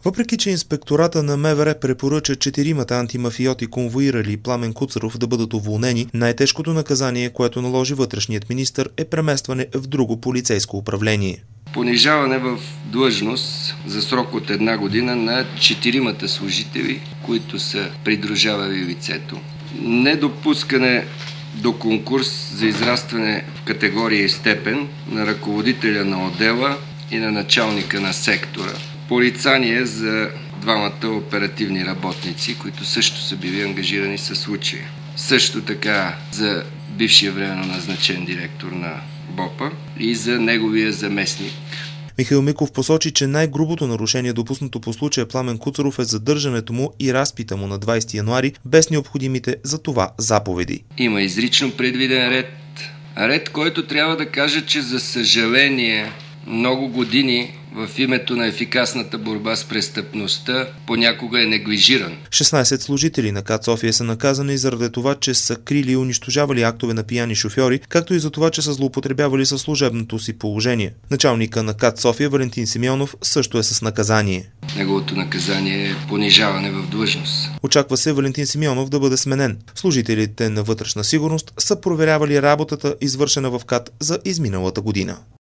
Въпреки че инспектората на МВР препоръча 4 антимафиоти, конвоирали Пламен Куцаров, да бъдат уволнени, най-тежкото наказание, което наложи вътрешният министър, е преместване в друго полицейско управление. Понижаване в длъжност за срок от 1 година на 4 служители, които са придружавали лицето. Недопускане до конкурс за израстване в категория и степен на ръководителя на отдела и на началника на сектора. Порицание за 2 оперативни работници, които също са били ангажирани със случая. Също така за бившия временно назначен директор на БОП-а и за неговия заместник. Михаил Миков посочи, че най-грубото нарушение, допуснато по случая Пламен Куцаров, е задържането му и разпита му на 20 януари без необходимите за това заповеди. Има изрично предвиден ред, който трябва да кажа, че за съжаление много години в името на ефикасната борба с престъпността понякога е неглижиран. 16 служители на КАТ София са наказани заради това, че са крили и унищожавали актове на пияни шофьори, както и за това, че са злоупотребявали със служебното си положение. Началника на КАТ София Валентин Симеонов също е с наказание. Неговото наказание е понижаване в длъжност. Очаква се Валентин Симеонов да бъде сменен. Служителите на вътрешна сигурност са проверявали работата, извършена в КАТ за изминалата година.